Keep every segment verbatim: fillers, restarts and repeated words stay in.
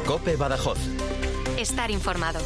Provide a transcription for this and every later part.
COPE Badajoz. Estar informado.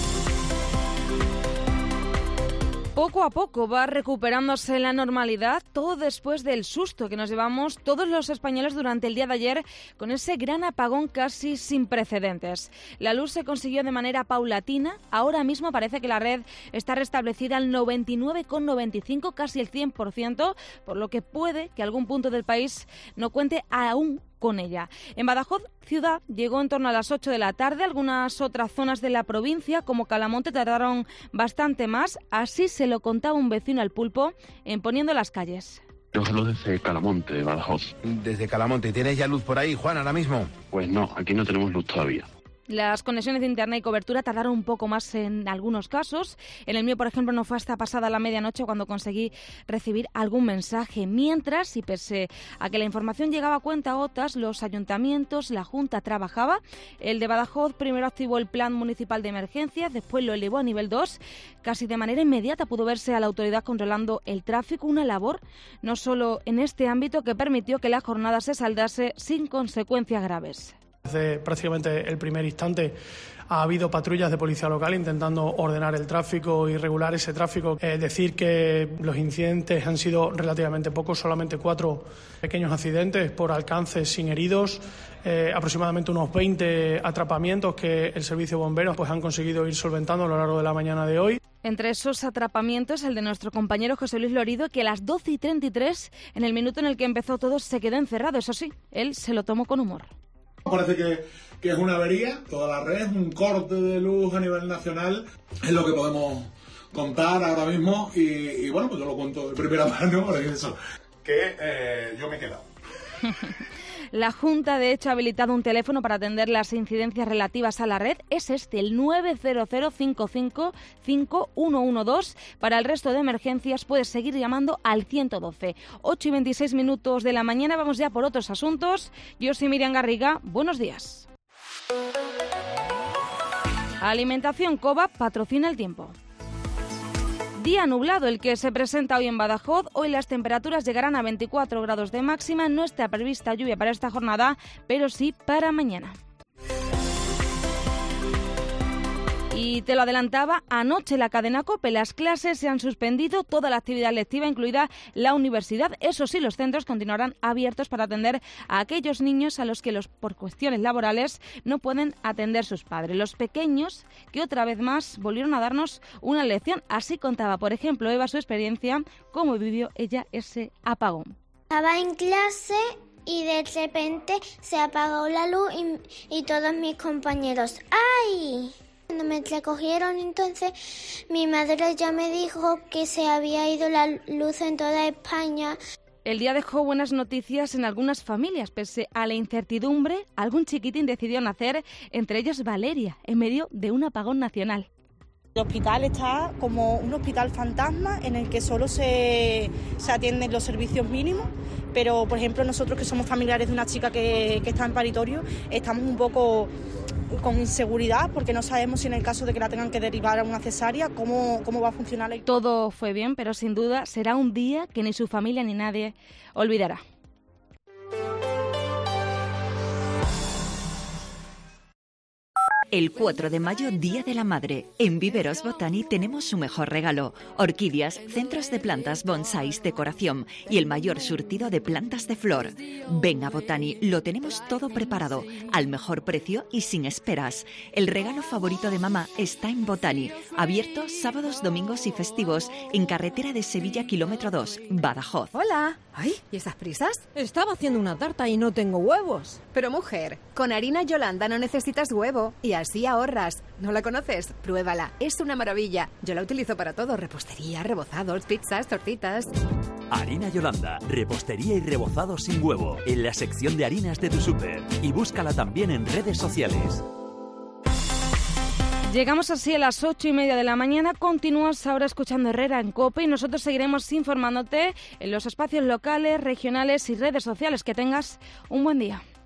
Poco a poco va recuperándose la normalidad, todo después del susto que nos llevamos todos los españoles durante el día de ayer con ese gran apagón casi sin precedentes. La luz se consiguió de manera paulatina, ahora mismo parece que la red está restablecida al noventa y nueve coma noventa y cinco, casi el cien por ciento, por lo que puede que algún punto del país no cuente aún con ella. En Badajoz ciudad llegó en torno a las ocho de la tarde. Algunas otras zonas de la provincia, como Calamonte, tardaron bastante más. Así se lo contaba un vecino al Pulpo en Poniendo las Calles. Yo hablo desde Calamonte, de Badajoz. Desde Calamonte. ¿Tienes ya luz por ahí, Juan, ahora mismo? Pues no, aquí no tenemos luz todavía. Las conexiones de internet y cobertura tardaron un poco más en algunos casos. En el mío, por ejemplo, no fue hasta pasada la medianoche cuando conseguí recibir algún mensaje. Mientras, y pese a que la información llegaba a cuentagotas, los ayuntamientos, la Junta trabajaba. El de Badajoz primero activó el Plan Municipal de Emergencias, después lo elevó a nivel dos. Casi de manera inmediata pudo verse a la autoridad controlando el tráfico, una labor no solo en este ámbito que permitió que la jornada se saldase sin consecuencias graves. Desde prácticamente el primer instante ha habido patrullas de policía local intentando ordenar el tráfico y regular ese tráfico. Es decir, que los incidentes han sido relativamente pocos, solamente cuatro pequeños accidentes por alcance sin heridos, eh, aproximadamente unos veinte atrapamientos que el servicio de bomberos pues, han conseguido ir solventando a lo largo de la mañana de hoy. Entre esos atrapamientos, el de nuestro compañero José Luis Lorido, que a las doce y treinta y tres, en el minuto en el que empezó todo, se quedó encerrado. Eso sí, él se lo tomó con humor. Parece que, que es una avería, toda la red, un corte de luz a nivel nacional, es lo que podemos contar ahora mismo y, y bueno, pues yo lo cuento de primera mano, por eso, que eh, yo me he quedado. La Junta, de hecho, ha habilitado un teléfono para atender las incidencias relativas a la red. Es este, el nueve cero cero cinco cinco cinco uno uno dos. Para el resto de emergencias puedes seguir llamando al ciento doce. ocho y veintiséis minutos de la mañana, vamos ya por otros asuntos. Yo soy Miriam Garriga, buenos días. Alimentación Cova patrocina el tiempo. Día nublado el que se presenta hoy en Badajoz. Hoy las temperaturas llegarán a veinticuatro grados de máxima. No está prevista lluvia para esta jornada, pero sí para mañana. Y te lo adelantaba, anoche la cadena COPE, las clases se han suspendido, toda la actividad lectiva, incluida la universidad. Eso sí, los centros continuarán abiertos para atender a aquellos niños a los que los, por cuestiones laborales no pueden atender sus padres. Los pequeños que otra vez más volvieron a darnos una lección. Así contaba, por ejemplo, Eva su experiencia, cómo vivió ella ese apagón. Estaba en clase y de repente se apagó la luz y, y todos mis compañeros, ¡ay!, cuando me recogieron, entonces mi madre ya me dijo que se había ido la luz en toda España. El día dejó buenas noticias en algunas familias. Pese a la incertidumbre, algún chiquitín decidió nacer, entre ellos Valeria, en medio de un apagón nacional. El hospital está como un hospital fantasma en el que solo se, se atienden los servicios mínimos, pero por ejemplo nosotros que somos familiares de una chica que, que está en paritorio, estamos un poco con inseguridad porque no sabemos si en el caso de que la tengan que derivar a una cesárea, cómo, cómo va a funcionar. Todo fue bien, pero sin duda será un día que ni su familia ni nadie olvidará. El cuatro de mayo, Día de la Madre. En Viveros Botani tenemos su mejor regalo. Orquídeas, centros de plantas, bonsáis, decoración y el mayor surtido de plantas de flor. Ven a Botani, lo tenemos todo preparado, al mejor precio y sin esperas. El regalo favorito de mamá está en Botani. Abierto sábados, domingos y festivos en carretera de Sevilla, kilómetro dos, Badajoz. Hola. Ay, ¿y estas prisas? Estaba haciendo una tarta y no tengo huevos. Pero mujer, con harina Yolanda no necesitas huevo y así ahorras. ¿No la conoces? Pruébala, es una maravilla. Yo la utilizo para todo, repostería, rebozados, pizzas, tortitas. Harina Yolanda, repostería y rebozado sin huevo, en la sección de harinas de tu súper. Y búscala también en redes sociales. Llegamos así a las ocho y media de la mañana. Continúas ahora escuchando Herrera en COPE y nosotros seguiremos informándote en los espacios locales, regionales y redes sociales. Que tengas un buen día.